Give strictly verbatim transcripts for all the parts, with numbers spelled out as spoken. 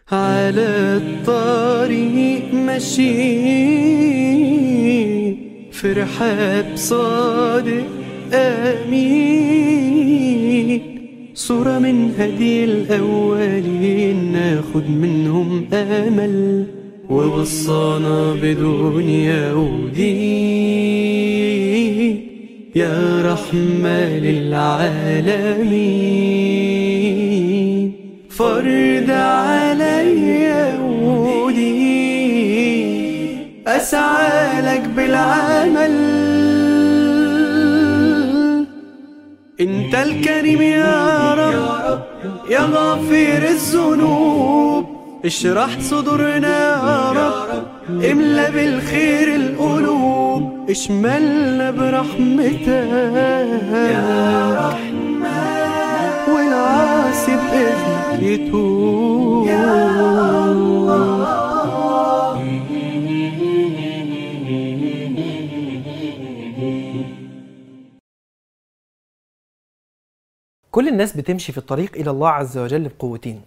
على الطريق ماشي في رحاب صادق أمين، صورة من هدي الأولين ناخد منهم أمل ووصانا بدنيا ودين. يا رحمة للعالمين فرض عليا ودين، أسعى لك بالعمل. انت الكريم يا رب يا غافر الذنوب، اشرح صدورنا يا رب، املى بالخير القلوب، اشملنا برحمتك يا رحمن، والعاصي بإذنك يتوب يا الله. كل الناس بتمشي في الطريق إلى الله عز وجل بقوتين،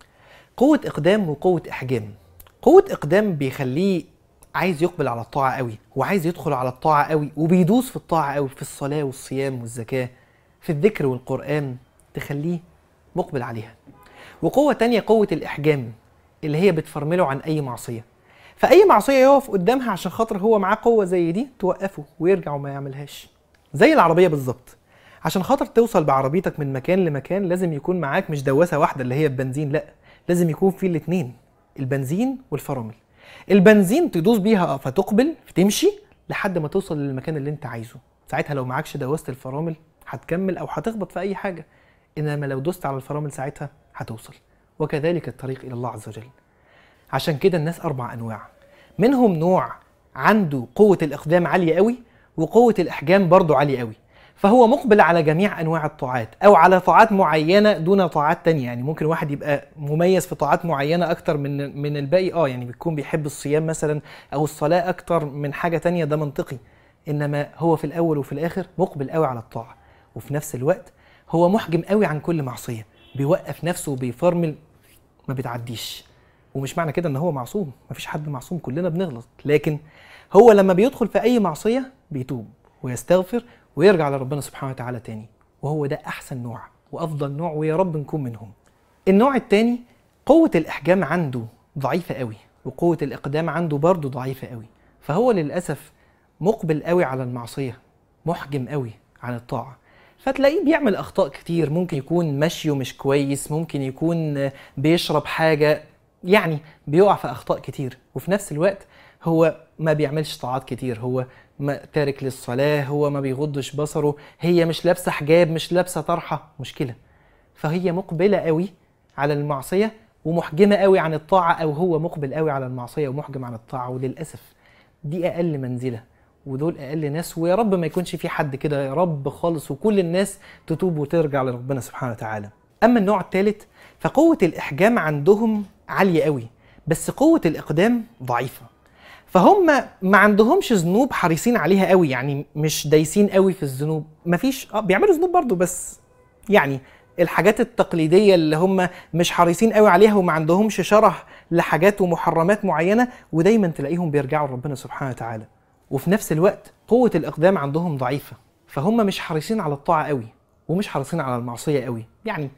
قوة إقدام وقوة إحجام. قوة إقدام بيخليه عايز يقبل على الطاعة قوي، وعايز يدخل على الطاعة قوي، وبيدوس في الطاعة قوي، في الصلاة والصيام والزكاة، في الذكر والقرآن، تخليه مقبل عليها. وقوة تانية قوة الإحجام اللي هي بتفرمله عن أي معصية، فأي معصية يقف قدامها عشان خاطر هو معاه قوة زي دي توقفه ويرجع وما يعملهاش. زي العربية بالظبط، عشان خاطر توصل بعربيتك من مكان لمكان لازم يكون معاك مش دواسة واحدة اللي هي البنزين، لأ، لازم يكون في الاتنين، البنزين والفرامل. البنزين تدوس بيها فتقبل فتمشي لحد ما توصل للمكان اللي انت عايزه، ساعتها لو معاكش دواسة الفرامل هتكمل او هتخبط في اي حاجة، انما لو دوست على الفرامل ساعتها هتوصل. وكذلك الطريق الى الله عز وجل. عشان كده الناس اربع انواع، منهم نوع عنده قوة الاقدام عالية قوي وقوة الاحجام برضو عالية قوي، فهو مقبل على جميع انواع الطاعات او على طاعات معينه دون طاعات تانية. يعني ممكن واحد يبقى مميز في طاعات معينه اكتر من من الباقي، اه يعني بيكون بيحب الصيام مثلا او الصلاه اكتر من حاجه تانية، ده منطقي. انما هو في الاول وفي الاخر مقبل قوي على الطاعه، وفي نفس الوقت هو محجم قوي عن كل معصيه، بيوقف نفسه وبيفرمل، ما بتعديش. ومش معنى كده ان هو معصوم، مفيش حد معصوم، كلنا بنغلط، لكن هو لما بيدخل في اي معصيه بيتوب ويستغفر ويرجع لربنا سبحانه وتعالى تاني، وهو ده أحسن نوع وأفضل نوع، ويا رب نكون منهم. النوع التاني قوة الإحجام عنده ضعيفة قوي، وقوة الإقدام عنده برضه ضعيفة قوي، فهو للأسف مقبل قوي على المعصية، محجم قوي عن الطاعة، فتلاقيه بيعمل أخطاء كتير، ممكن يكون مشيه مش كويس، ممكن يكون بيشرب حاجة، يعني بيقع في أخطاء كتير. وفي نفس الوقت هو ما بيعملش طاعات كتير، هو ما تارك للصلاة، هو ما بيغضش بصره، هي مش لابسة حجاب، مش لابسة طرحة، مشكلة. فهي مقبلة قوي على المعصية ومحجمة قوي عن الطاعة، أو هو مقبل قوي على المعصية ومحجم عن الطاعة، وللأسف دي أقل منزلة ودول أقل ناس. ويا رب ما يكونش في حد كده، يا رب خالص، وكل الناس تتوب وترجع لربنا سبحانه وتعالى. أما النوع الثالث فقوة الإحجام عندهم عالية قوي، بس قوة الإقدام ضعيفة، فهم ما عندهمش ذنوب حريصين عليها قوي، يعني مش دايسين قوي في الذنوب، مفيش اه بيعملوا ذنوب برضو، بس يعني الحاجات التقليدية اللي هم مش حريصين قوي عليها، وما عندهمش شره لحاجات ومحرمات معينة، ودايما تلاقيهم بيرجعوا لربنا سبحانه وتعالى. وفي نفس الوقت قوة الإقدام عندهم ضعيفة، فهم مش حريصين على الطاعة قوي ومش حريصين على المعصية قوي، يعني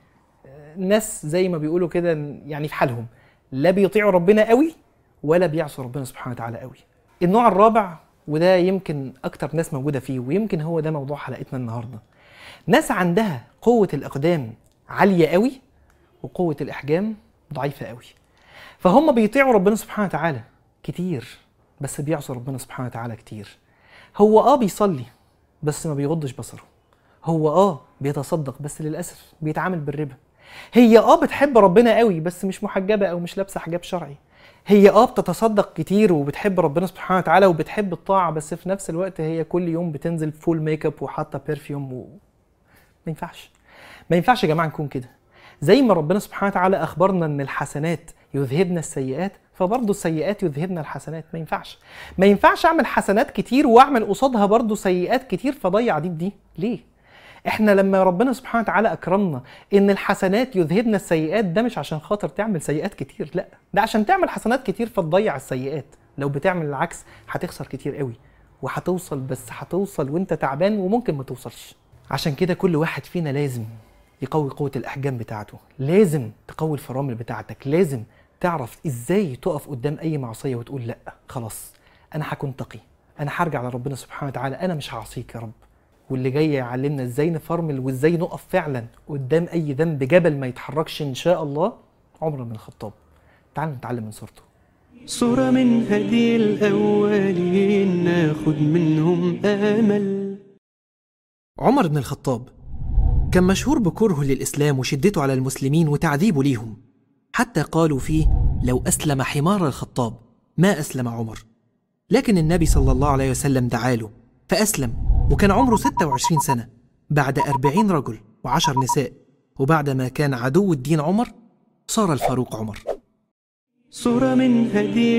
الناس زي ما بيقولوا كده يعني في حالهم، لا بيطيعوا ربنا قوي ولا بيعصوا ربنا سبحانه وتعالى قوي. النوع الرابع، وده يمكن اكتر ناس موجودة فيه، ويمكن هو ده موضوع حلقتنا النهاردة، ناس عندها قوة الإقدام عالية قوي وقوة الإحجام ضعيفة قوي، فهم بيطيعوا ربنا سبحانه وتعالى كتير بس بيعصوا ربنا سبحانه وتعالى كتير. هو اه بيصلي بس ما بيغضش بصره، هو اه بيتصدق بس للأسف بيتعامل بالربا، هي اه بتحب ربنا قوي بس مش محجبة او مش لابسة حجاب شرعي، هي اه بتتصدق كتير وبتحب ربنا سبحانه وتعالى وبتحب الطاعة، بس في نفس الوقت هي كل يوم بتنزل فول ميك اب وحاطة بيرفيوم و... ما ينفعش ما ينفعش يا جماعة نكون كده. زي ما ربنا سبحانه وتعالى أخبرنا أن الحسنات يذهبن السيئات، فبرضه السيئات يذهبن الحسنات. ما ينفعش ما ينفعش أعمل حسنات كتير وأعمل قصادها برضه سيئات كتير فضيع دي بدي. ليه؟ احنا لما ربنا سبحانه وتعالى اكرمنا ان الحسنات يذهبن السيئات، ده مش عشان خاطر تعمل سيئات كتير، لا، ده عشان تعمل حسنات كتير فتضيع السيئات. لو بتعمل العكس هتخسر كتير قوي، وهتوصل بس هتوصل وانت تعبان وممكن ما توصلش. عشان كده كل واحد فينا لازم يقوي قوة الأحجام بتاعته، لازم تقوي الفرامل بتاعتك، لازم تعرف ازاي تقف قدام اي معصية وتقول لا خلاص انا هكون تقي، انا هرجع لربنا سبحانه وتعالى، انا مش هعصيك يا رب. واللي جاي يعلمنا ازاي نفرمل وازاي نقف فعلا قدام اي ذنب جبل ما يتحركش ان شاء الله، عمر بن الخطاب. تعالوا نتعلم من صورته. صورة من هدي الأولين ناخد منهم آمل. عمر بن الخطاب كان مشهور بكرهه للإسلام وشدته على المسلمين وتعذيبه ليهم، حتى قالوا فيه لو أسلم حمار الخطاب ما أسلم عمر. لكن النبي صلى الله عليه وسلم دعاله فأسلم، وكان عمره ستة وعشرين سنة بعد أربعين رجل وعشر نساء، وبعد ما كان عدو الدين عمر صار الفاروق عمر. صورة من هدي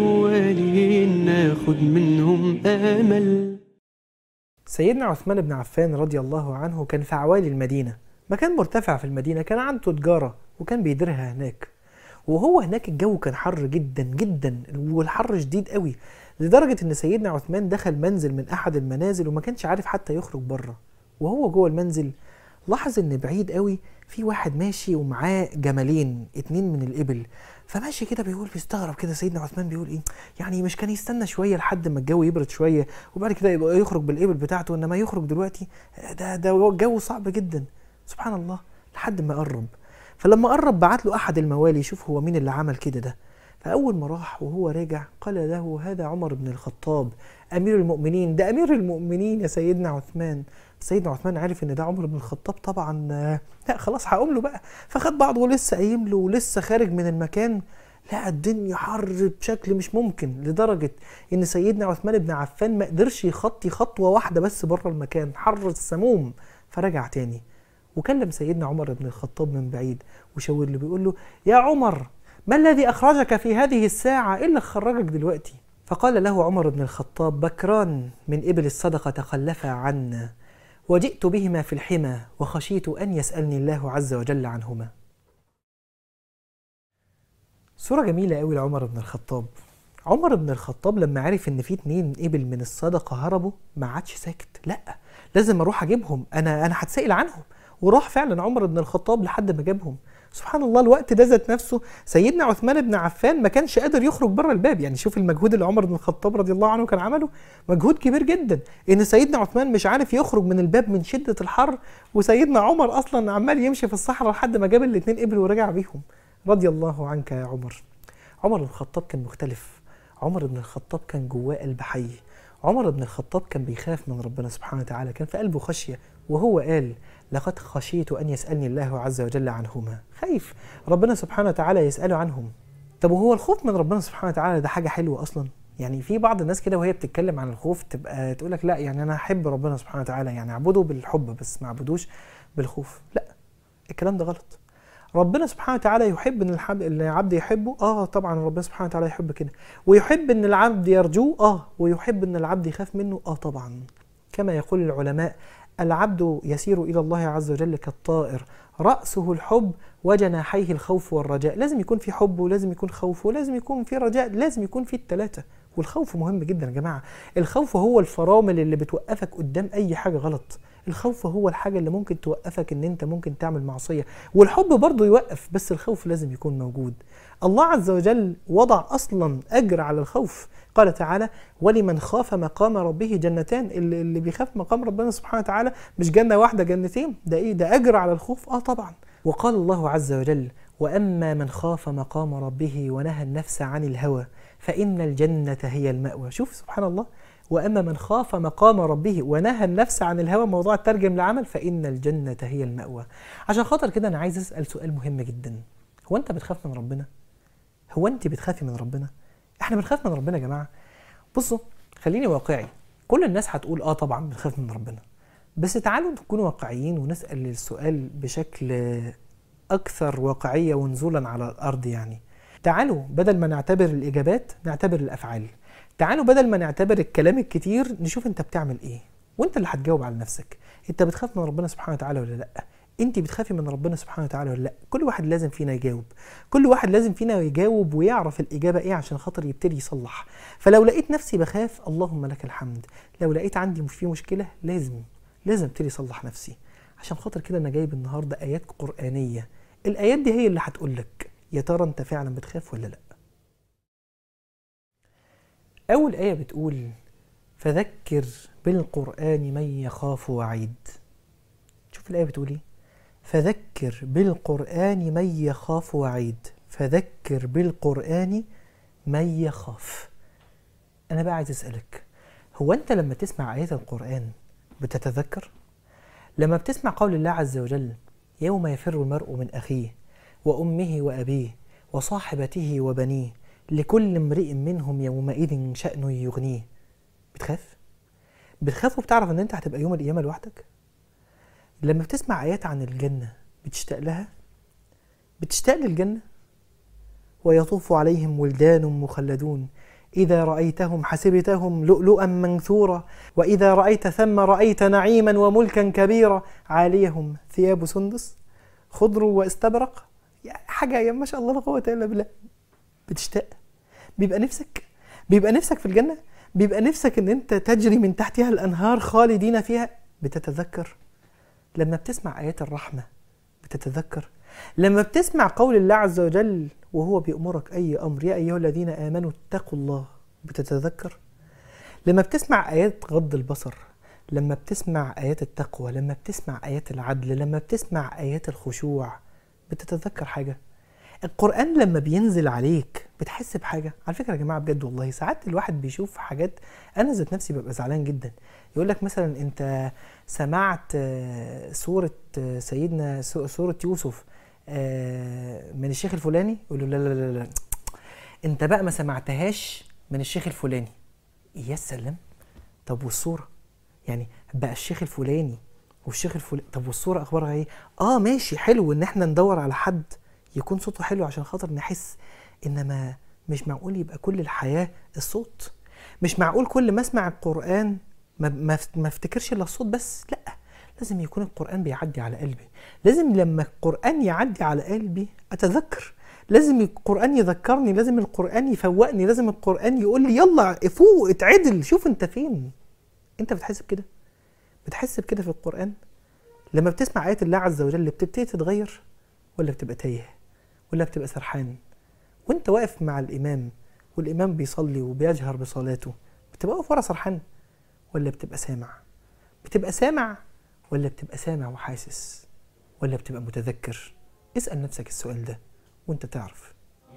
الأولين ناخد منهم آمل. سيدنا عثمان بن عفان رضي الله عنه كان في عوالي المدينة، مكان مرتفع في المدينة، كان عنده تجارة وكان بيديرها هناك. وهو هناك الجو كان حر جدا جدا، والحر شديد قوي، لدرجة ان سيدنا عثمان دخل منزل من احد المنازل وما كانش عارف حتى يخرج بره. وهو جوه المنزل لاحظ ان بعيد قوي في واحد ماشي ومعاه جملين، اتنين من الابل، فماشي كده بيقول، بيستغرب كده سيدنا عثمان بيقول ايه يعني مش كان يستنى شويه لحد ما الجو يبرد شويه وبعد كده يبقى يخرج بالابل بتاعته، انما يخرج دلوقتي ده ده الجو صعب جدا. سبحان الله. لحد ما قرب، فلما قرب بعت له احد الموالي يشوف هو مين اللي عمل كده ده. فاول ما راح وهو راجع قال له هذا عمر بن الخطاب امير المؤمنين. ده امير المؤمنين يا سيدنا عثمان. سيدنا عثمان عرف ان ده عمر بن الخطاب طبعا، لا خلاص هقوم له بقى. فخد بعضه ولسه قايم له ولسه خارج من المكان، لقى الدنيا حر بشكل مش ممكن، لدرجه ان سيدنا عثمان بن عفان ما قدرش يخطي خطوه واحده بس بره المكان، حر السموم. فرجع تاني وكلم سيدنا عمر بن الخطاب من بعيد وشاور له بيقول له يا عمر ما الذي أخرجك في هذه الساعة؟ إيه اللي خرجك دلوقتي؟ فقال له عمر بن الخطاب بكران من إبل الصدقة تخلفا عنا وجئت بهما في الحمى وخشيت أن يسألني الله عز وجل عنهما. صورة جميلة قوي لعمر بن الخطاب. عمر بن الخطاب لما عرف ان في اتنين إبل من الصدقة هربوا ما عادش ساكت، لا لازم اروح اجيبهم، انا انا هتسأل عنهم. وراح فعلا عمر بن الخطاب لحد ما جابهم. سبحان الله. الوقت ده ذات نفسه سيدنا عثمان بن عفان ما كانش قادر يخرج بره الباب. يعني شوف المجهود اللي عمر بن الخطاب رضي الله عنه كان عمله، مجهود كبير جدا، ان سيدنا عثمان مش عارف يخرج من الباب من شدة الحر، وسيدنا عمر اصلا عمال يمشي في الصحراء لحد ما جاب الاثنين ابل ورجع بيهم. رضي الله عنك يا عمر. عمر بن الخطاب كان مختلف. عمر بن الخطاب كان جواه قلب حي. عمر بن الخطاب كان بيخاف من ربنا سبحانه وتعالى، كان في قلبه خشية، وهو قال لقد خشيت أن يسألني الله عز وجل عنهما. خايف ربنا سبحانه وتعالى يسأله عنهم. طب وهو الخوف من ربنا سبحانه وتعالى ده حاجة حلوة أصلا؟ يعني في بعض الناس كده وهي بتتكلم عن الخوف تبقى تقولك لا يعني أنا أحب ربنا سبحانه وتعالى، يعني أعبده بالحب بس ما أعبدوش بالخوف. لا، الكلام ده غلط. ربنا سبحانه وتعالى يحب ان العبد يحبه، اه طبعا ربنا سبحانه وتعالى يحب كده، ويحب ان العبد يرجوه، اه ويحب ان العبد يخاف منه، اه طبعا. كما يقول العلماء العبد يسير الى الله عز وجل كالطائر رأسه الحب وجناحيه الخوف والرجاء. لازم يكون في حب ولازم يكون خوف ولازم يكون في رجاء، لازم يكون في الثلاثة. والخوف مهم جدا يا جماعة. الخوف هو الفرامل اللي بتوقفك قدام اي حاجة غلط. الخوف هو الحاجة اللي ممكن توقفك ان انت ممكن تعمل معصية، والحب برضو يوقف، بس الخوف لازم يكون موجود. الله عز وجل وضع اصلا اجر على الخوف. قال تعالى ولمن خاف مقام ربه جنتان. اللي, اللي بيخاف مقام ربنا سبحانه وتعالى مش جنة واحدة، جنتين. ده ايه ده؟ اجر على الخوف، اه طبعا. وقال الله عز وجل واما من خاف مقام ربه ونهى النفس عن الهوى فان الجنة هي المأوى. شوف سبحان الله. وأما من خاف مقام ربه ونهى النفس عن الهوى، موضوع الترجم لعمل، فإن الجنة هي المأوى. عشان خاطر كده أنا عايز أسأل سؤال مهم جدا. هو أنت بتخاف من ربنا؟ هو أنت بتخافي من ربنا؟ إحنا بنخاف من ربنا يا جماعة. بصوا خليني واقعي. كل الناس هتقول آه طبعا بنخاف من ربنا، بس تعالوا نكون واقعيين ونسأل السؤال بشكل أكثر واقعية ونزولا على الأرض. يعني تعالوا بدل ما نعتبر الإجابات نعتبر الأفعال. تعالوا بدل ما نعتبر الكلام الكتير نشوف انت بتعمل ايه. وانت اللي هتجاوب على نفسك. انت بتخاف من ربنا سبحانه وتعالى ولا لا؟ انت بتخافي من ربنا سبحانه وتعالى ولا لا؟ كل واحد لازم فينا يجاوب، كل واحد لازم فينا يجاوب ويعرف الاجابه ايه عشان خاطر يبتدي يصلح. فلو لقيت نفسي بخاف، اللهم لك الحمد. لو لقيت عندي مش في مشكله، لازم لازم ابتدي اصلح نفسي. عشان خاطر كده انا جايب النهارده ايات قرانيه، الايات دي هي اللي هتقول لك يا ترى انت فعلا بتخاف ولا لا. اول ايه بتقول فذكر بالقران من يخاف وعيد. شوف الايه بتقول ايه؟ فذكر بالقرآن من يخاف وعيد. فذكر بالقرآن من يخاف. أنا بقى عايز أسألك، هو أنت لما تسمع آيات القرآن بتتذكر؟ لما بتسمع قول الله عز وجل يوم يفر المرء من أخيه وأمه وأبيه وصاحبته وبنيه لكل امرئ منهم يومئذ شأن يغنيه، بتخاف؟ بتخاف وبتعرف أن أنت هتبقى يوم القيامة لوحدك؟ لما بتسمع آيات عن الجنة بتشتاق لها؟ بتشتاق للجنة؟ ويطوف عليهم ولدان مخلدون إذا رأيتهم حسبتهم لؤلؤا منثورا وإذا رأيت ثم رأيت نعيما وملكا كبيرا عاليهم ثياب سندس خضر واستبرق. حاجة يا ما شاء الله لا قوة إلا بالله. بتشتاق؟ بيبقى نفسك؟ بيبقى نفسك في الجنة؟ بيبقى نفسك إن أنت تجري من تحتها الأنهار خالدين فيها؟ بتتذكر؟ لما بتسمع آيات الرحمة بتتذكر؟ لما بتسمع قول الله عز وجل وهو بيأمرك أي أمر يا أيها الذين آمنوا اتقوا الله بتتذكر؟ لما بتسمع آيات غض البصر، لما بتسمع آيات التقوى، لما بتسمع آيات العدل، لما بتسمع آيات الخشوع بتتذكر حاجة؟ القرآن لما بينزل عليك بتحس بحاجة؟ على فكرة يا جماعة بجد والله ساعات الواحد بيشوف حاجات أنا ذات نفسي ببقى زعلان جدا. يقول لك مثلا أنت سمعت سورة سيدنا سورة يوسف من الشيخ الفلاني، يقول له لا لا لا لا أنت بقى ما سمعتهاش من الشيخ الفلاني. يا سلام. طب والصورة؟ يعني بقى الشيخ الفلاني والشيخ الفلاني، طب والصورة أخبارها إيه؟ آه ماشي حلو إن إحنا ندور على حد يكون صوته حلو عشان خاطر نحس، إنما مش معقول يبقى كل الحياة الصوت. مش معقول كل ما اسمع القرآن ما ما افتكرش الا الصوت بس. لا، لازم يكون القرآن بيعدي على قلبي. لازم لما القرآن يعدي على قلبي اتذكر. لازم القرآن يذكرني، لازم القرآن يفوقني، لازم القرآن يقول لي يلا فوق اتعدل شوف انت فين. انت بتحس بكده؟ بتحس بكده في القرآن؟ لما بتسمع آيات الله عز وجل بتبتدي تتغير ولا بتبقى تايه ولا بتبقى سرحان؟ وانت واقف مع الإمام والإمام بيصلي وبيجهر بصلاته بتبقى واقف ورا سرحان ولا بتبقى سامع؟ بتبقى سامع ولا بتبقى سامع وحاسس ولا بتبقى متذكر؟ اسأل نفسك السؤال ده وانت تعرف.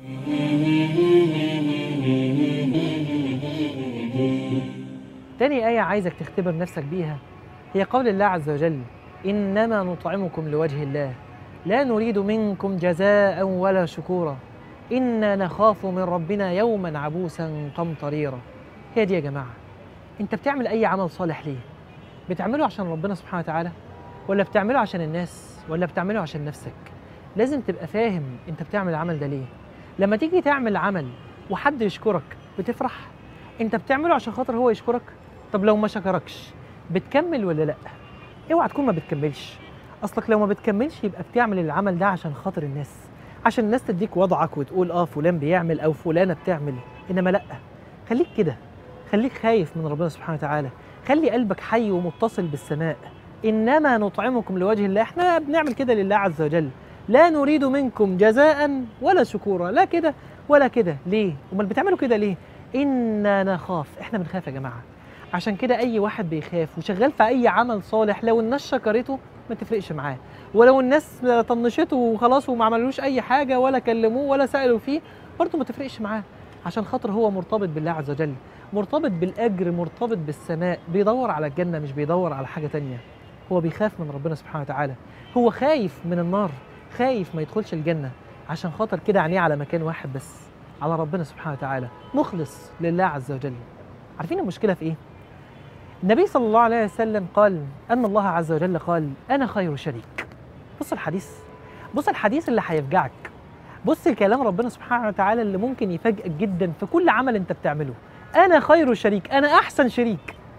تاني آية عايزك تختبر نفسك بيها هي قول الله عز وجل إنما نطعمكم لوجه الله لا نريد منكم جزاء ولا شكورا إنا نخاف من ربنا يوما عبوسا قمطريرا. هي دي يا جماعة. انت بتعمل اي عمل صالح ليه؟ بتعمله عشان ربنا سبحانه وتعالى ولا بتعمله عشان الناس ولا بتعمله عشان نفسك؟ لازم تبقى فاهم انت بتعمل العمل ده ليه. لما تيجي تعمل عمل وحد يشكرك بتفرح؟ انت بتعمله عشان خاطر هو يشكرك؟ طب لو ما شكركش بتكمل ولا لا؟ اوعى تكون ما بتكملش. اصلك لو ما بتكملش يبقى بتعمل العمل ده عشان خاطر الناس، عشان الناس تديك وضعك وتقول اه فلان بيعمل او فلانة بتعمل. انما لا، خليك كده، خليك خايف من ربنا سبحانه وتعالى، خلي قلبك حي ومتصل بالسماء. إنما نطعمكم لوجه الله، احنا بنعمل كده لله عز وجل، لا نريد منكم جزاء ولا شكورا، لا كده ولا كده. ليه؟ امال بتعملوا كده ليه؟ إنا نخاف، احنا بنخاف يا جماعة. عشان كده أي واحد بيخاف وشغال في أي عمل صالح لو الناس شكرته ما تفرقش معاه، ولو الناس طنشته وخلاص وما عملوش أي حاجة ولا كلموه ولا سألوا فيه برضه ما تفرقش معاه، عشان خاطر هو مرتبط بالله عز وجل، مرتبط بالأجر، مرتبط بالسماء، بيدور على الجنة مش بيدور على حاجة تانية. هو بيخاف من ربنا سبحانه وتعالى، هو خايف من النار، خايف ما يدخلش الجنة، عشان خاطر كده عينيه على مكان واحد بس، على ربنا سبحانه وتعالى، مخلص لله عز وجل. عارفين المشكلة في إيه؟ النبي صلى الله عليه وسلم قال أن الله عز وجل قال أنا خير شريك. بص الحديث، بص الحديث اللي هيفجعك، بص الكلام ربنا سبحانه وتعالى اللي ممكن يفاجئك جدا في كل عمل انت بتعمله. أنا خير شريك، أنا أحسن شريك.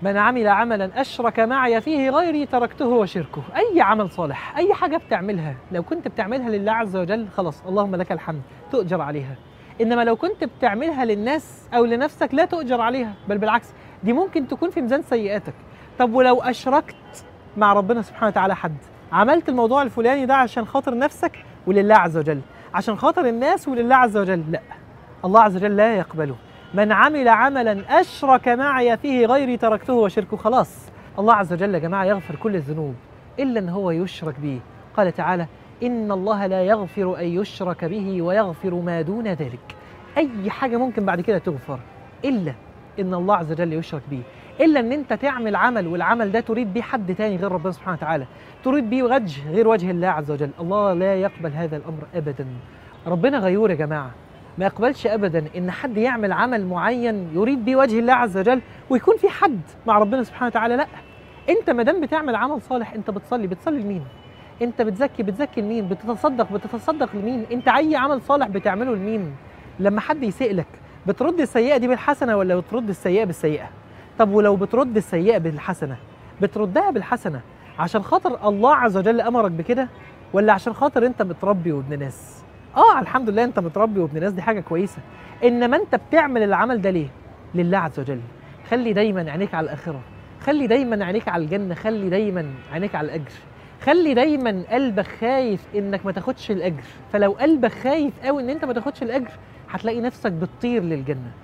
من عمل عملا أشرك معي فيه غيري تركته وشركه. أي عمل صالح، أي حاجة بتعملها لو كنت بتعملها لله عز وجل خلاص اللهم لك الحمد تؤجر عليها. إنما لو كنت بتعملها للناس أو لنفسك لا تؤجر عليها، بل بالعكس دي ممكن تكون في ميزان سيئاتك. طب ولو أشركت مع ربنا سبحانه وتعالى حد، عملت الموضوع الفلاني ده عشان خاطر نفسك ولله عز وجل، عشان خاطر الناس ولله عز وجل، لا، الله عز وجل لا يقبله. من عمل عملا أشرك معي فيه غيري تركته وشركه. خلاص الله عز وجل يا جماعة يغفر كل الذنوب إلا أن هو يشرك به. قال تعالى إن الله لا يغفر أن يشرك به ويغفر ما دون ذلك. أي حاجة ممكن بعد كده تغفر إلا إن الله عز وجل يشرك به، إلا أن أنت تعمل عمل والعمل ده تريد به حد تاني غير ربنا سبحانه وتعالى، تريد به وجه غير وجه الله عز وجل. الله لا يقبل هذا الأمر أبدا. ربنا غيور يا جماعة، ما يقبلش ابدا ان حد يعمل عمل معين يريد به وجه الله عز وجل ويكون في حد مع ربنا سبحانه وتعالى. لا، انت ما دام بتعمل عمل صالح، انت بتصلي بتصلي لمين؟ انت بتزكي بتزكي لمين؟ بتتصدق بتتصدق لمين؟ انت اي عمل صالح بتعمله لمين؟ لما حد يسيء لك بترد السيئه دي بالحسنه ولا بترد السيئه بالسيئه؟ طب ولو بترد السيئه بالحسنه بتردها بالحسنه عشان خاطر الله عز وجل امرك بكده ولا عشان خاطر انت متربي وابن ناس؟ اه الحمد لله انت متربي وابن ناس، دي حاجه كويسه. انما انت بتعمل العمل ده ليه؟ لله عز وجل. خلي دايما عينيك على الاخره، خلي دايما عينيك على الجنه، خلي دايما عينيك على الاجر، خلي دايما قلبك خايف انك ما تاخدش الاجر. فلو قلبك خايف قوي ان انت ما تاخدش الاجر هتلاقي نفسك بتطير للجنه.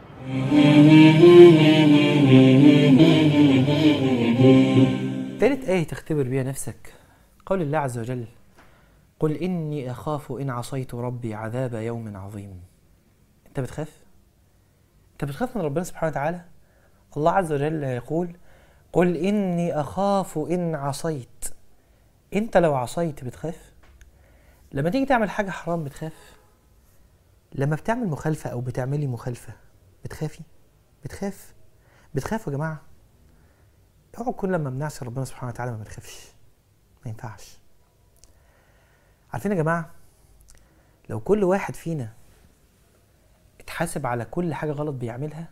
ثالث آية تختبر بيها نفسك قول الله عز وجل قل إني أخاف إن عصيت ربي عذاب يوم عظيم. أنت بتخاف؟ أنت بتخاف من ربنا سبحانه وتعالى؟ الله عز وجل يقول قل إني أخاف إن عصيت. أنت لو عصيت بتخاف؟ لما تيجي تعمل حاجة حرام بتخاف؟ لما بتعمل مخالفة أو بتعملي مخالفة بتخافي؟ بتخاف؟ بتخافوا يا جماعة؟ اوعوا كل لما بنعصي ربنا سبحانه وتعالى ما بنخافش، ما ينفعش. عارفين يا جماعة لو كل واحد فينا اتحاسب على كل حاجة غلط بيعملها،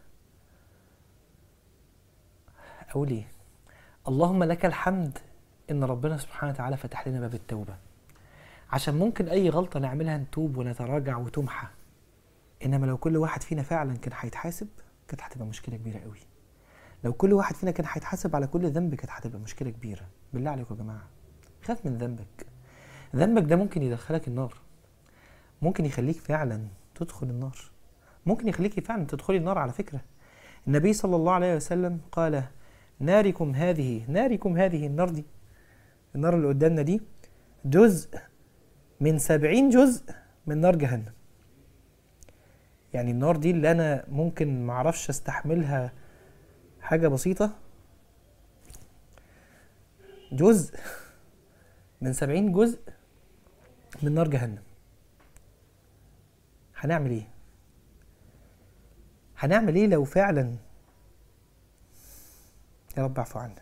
أقول إيه؟ اللهم لك الحمد إن ربنا سبحانه وتعالى فتح لنا باب التوبة، عشان ممكن أي غلطة نعملها نتوب ونتراجع وتمحى. إنما لو كل واحد فينا فعلا كان هيتحاسب كانت هتبقى مشكلة كبيرة قوي. لو كل واحد فينا كان هيتحاسب على كل ذنب كانت هتبقى مشكلة كبيرة. بالله عليكم يا جماعة خاف من ذنبك. ذنبك ده ممكن يدخلك النار، ممكن يخليك فعلا تدخل النار، ممكن يخليك فعلا تدخلي النار. على فكرة النبي صلى الله عليه وسلم قال ناركم هذه ناركم هذه النار دي، النار اللي قدامنا دي جزء من سبعين جزء من نار جهنم. يعني النار دي اللي أنا ممكن معرفش استحملها حاجة بسيطة، جزء من سبعين جزء من نار جهنم. هنعمل ايه؟ هنعمل ايه لو فعلا يا رب اعفو عنا.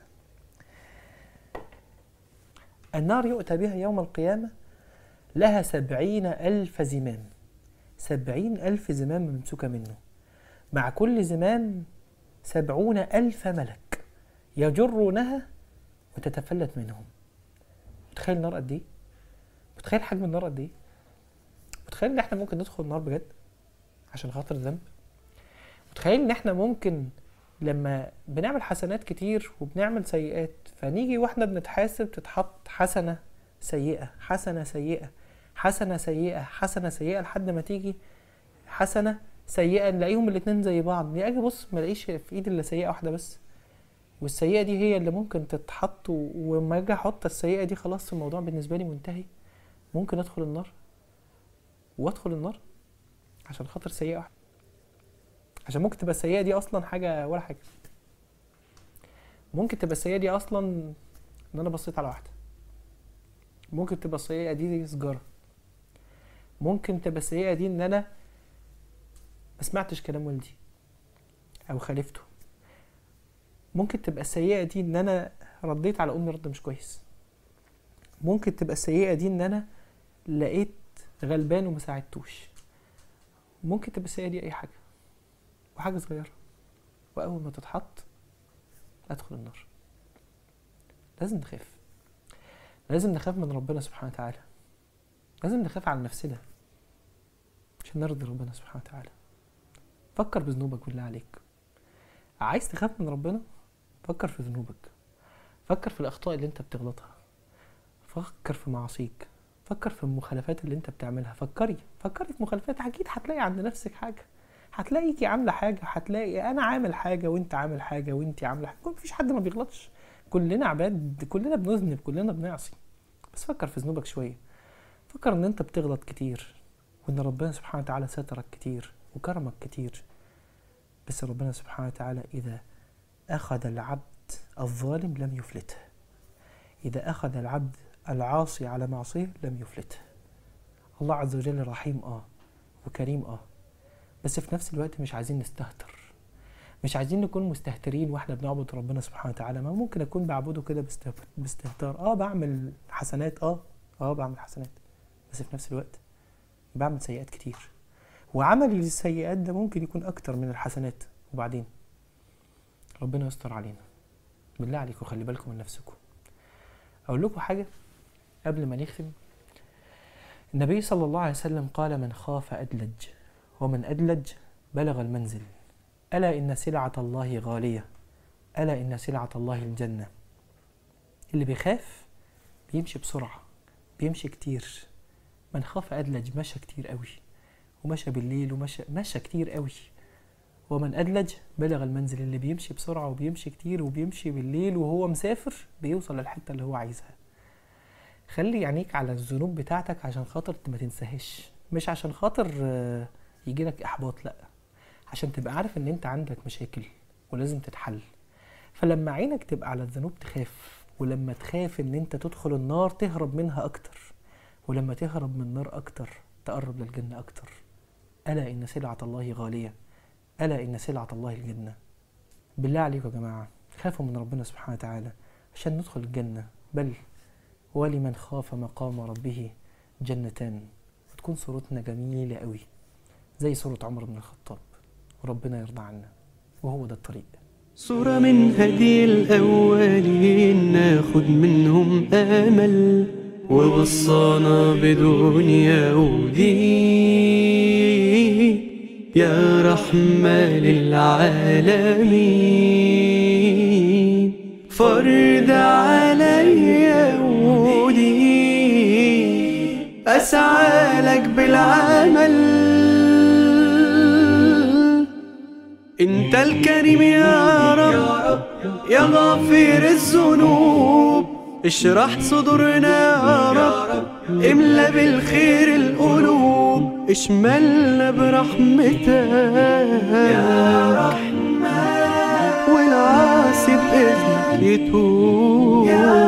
النار يؤتى بها يوم القيامة لها سبعين ألف زمام، سبعين ألف زمام ممسوكة منه، مع كل زمام سبعون ألف ملك يجرونها وتتفلت منهم. متخيل النار قد ايه؟ متخيل حجم النار قد ايه؟ متخيل ان احنا ممكن ندخل النار بجد عشان خاطر الذنب؟ متخيل ان احنا ممكن لما بنعمل حسنات كتير وبنعمل سيئات فنيجي واحنا بنتحاسب تتحط حسنة سيئة حسنة سيئة حسنة سيئة حسنة سيئة لحد ما تيجي حسنة سيئة نلاقيهم الاتنين زي بعض. اجي بص ما الاقيش في ايدي الا سيئة واحدة بس، والسيئة دي هي اللي ممكن تتحط، وما اجي احط السيئة دي خلاص الموضوع بالنسبة لي منتهي. ممكن ادخل النار وادخل النار عشان خاطر سيئة واحدة، عشان ممكن تبقى السيئة دي اصلا حاجة ولا حاجة. ممكن تبقى السيئة دي اصلا ان انا بصيت على واحدة، ممكن تبقى السيئة دي سجارة، ممكن تبقى السيئة دي ان انا ما سمعتش كلام والدي او خالفته، ممكن تبقى السيئة دي ان انا رديت على امي رد مش كويس، ممكن تبقى السيئة دي ان انا لقيت غلبان وما ساعدتوش، ممكن تبقى السيئة دي اي حاجة وحاجة صغيرة، واول ما تتحط ادخل النار. لازم نخاف، لازم نخاف من ربنا سبحانه وتعالى، لازم نخاف على نفسنا عشان نرضي ربنا سبحانه وتعالى. فكر بذنوبك بالله عليك. عايز تخاف من ربنا؟ فكر في ذنوبك، فكر في الاخطاء اللي انت بتغلطها، فكر في معاصيك، فكر في المخالفات اللي انت بتعملها. فكري فكري في مخالفات. اكيد هتلاقي عند نفسك حاجه، هتلاقيكي عامله حاجه، هتلاقي انا عامل حاجه وانت عامل حاجه وانت عامله حاجه. مفيش حد ما بيغلطش، كلنا عباد، كلنا بنذنب، كلنا بنعصي. بس فكر في ذنوبك شويه، فكر ان انت بتغلط كتير، وان ربنا سبحانه وتعالى سترك كتير وكرمك كتير. بس ربنا سبحانه وتعالى اذا اخذ العبد الظالم لم يفلته، اذا اخذ العبد العاصي على معصيه لم يفلته. الله عز وجل رحيم اه وكريم اه، بس في نفس الوقت مش عايزين نستهتر، مش عايزين نكون مستهترين واحنا بنعبد ربنا سبحانه وتعالى. ما ممكن اكون بعبده كده باستهتار، اه بعمل حسنات، اه اه بعمل حسنات، بس في نفس الوقت بعمل سيئات كتير، وعمل السيئات ده ممكن يكون اكتر من الحسنات. وبعدين ربنا يستر علينا. بالله عليكم خلي بالكم من نفسكم. اقول لكم حاجه قبل ما نختم. النبي صلى الله عليه وسلم قال: من خاف أدلج، ومن أدلج بلغ المنزل، ألا إن سلعة الله غالية، ألا إن سلعة الله الجنة. اللي بيخاف بيمشي بسرعة، بيمشي كتير. من خاف أدلج مشى كتير قوي، ومشى بالليل، ومشى مشى كتير قوي. ومن أدلج بلغ المنزل، اللي بيمشي بسرعة وبيمشي كتير وبيمشي بالليل وهو مسافر بيوصل للحتة اللي هو عايزها. خلي عينيك على الذنوب بتاعتك عشان خاطر ما تنساهاش، مش عشان خاطر يجيلك احباط، لا، عشان تبقى عارف ان انت عندك مشاكل ولازم تتحل. فلما عينك تبقى على الذنوب تخاف، ولما تخاف ان انت تدخل النار تهرب منها اكتر، ولما تهرب من النار اكتر تقرب للجنة اكتر. الا ان سلعة الله غالية، الا ان سلعة الله الجنة. بالله عليكم يا جماعة خافوا من ربنا سبحانه وتعالى عشان ندخل الجنة. بل ولمن خاف مقام ربه جنتان. وتكون صورتنا جميلة قوي زي صورة عمر بن الخطاب، وربنا يرضى عنا، وهو ده الطريق. صورة من هدي الأولين ناخد منهم آمل، ووصانا بدنيا ودين يا رحمة للعالمين. فرض عليا ودي أسعى لك بالعمل، انت الكريم يا رب يا غافر الذنوب. اشرح صدورنا يا رب، املا بالخير القلوب. اشملنا برحمتك يا رحمن، والعاصي بإذنك يتوب.